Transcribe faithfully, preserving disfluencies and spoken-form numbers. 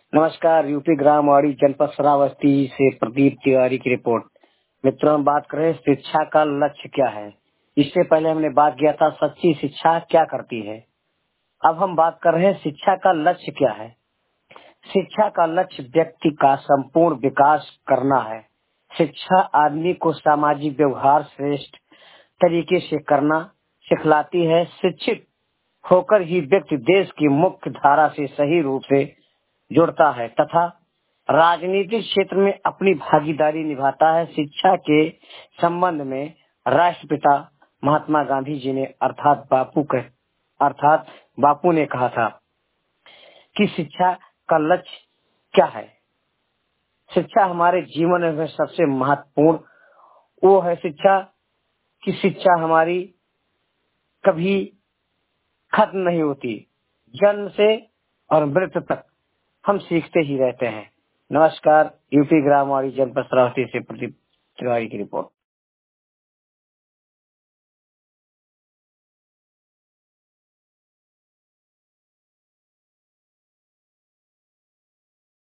नमस्कार। यूपी ग्रामवाड़ी जनपद श्रावस्ती से प्रदीप तिवारी की रिपोर्ट। मित्रों, हम बात करें शिक्षा का लक्ष्य क्या है। इससे पहले हमने बात किया था सच्ची शिक्षा क्या करती है। अब हम बात कर रहे हैं शिक्षा का लक्ष्य क्या है। शिक्षा का लक्ष्य व्यक्ति का संपूर्ण विकास करना है। शिक्षा आदमी को सामाजिक व्यवहार श्रेष्ठ तरीके से करना सिखलाती है। शिक्षित होकर ही व्यक्ति देश की मुख्य धारा से सही रूप से जुड़ता है तथा राजनीतिक क्षेत्र में अपनी भागीदारी निभाता है। शिक्षा के संबंध में राष्ट्रपिता महात्मा गांधी जी ने अर्थात बापू के अर्थात बापू ने कहा था कि शिक्षा का लक्ष्य क्या है। शिक्षा हमारे जीवन में सबसे महत्वपूर्ण वो है शिक्षा की शिक्षा हमारी कभी खत्म नहीं होती। जन्म से और मृत्यु तक हम सीखते ही रहते हैं। नमस्कार। यूपी ग्रामवाड़ी जनपद श्रावस्ती से प्रदीप तिवारी की रिपोर्ट।